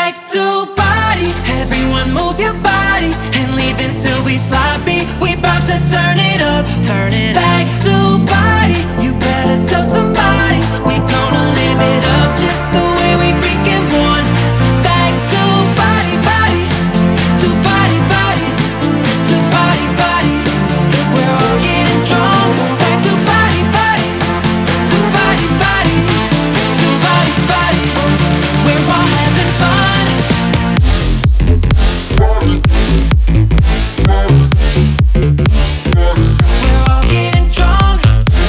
Back to party, everyone move your body and leave until we sloppy. We bout to turn it up. Back to party, you better tell somebody. We gonna live it up just the way we freaking want. Back to party, party, to party, party, to party, party. We're all getting drunk. Back to party, party, to party, party, to party, party. We're all having fun. We're all getting drunk.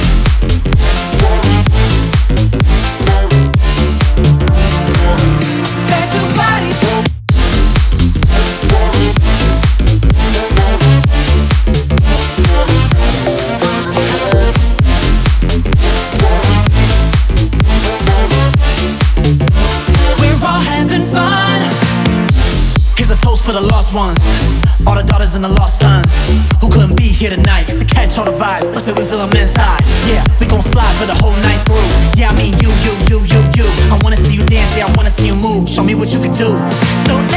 Back to party. We're all having fun. Here's a toast for the lost ones, all the daughters and the lost sons who couldn't be here tonight to catch all the vibes, but still we feel them inside. Yeah, we gon' slide for the whole night through. Yeah, I mean you. I wanna see you dance, yeah, I wanna see you move. Show me what you can do. So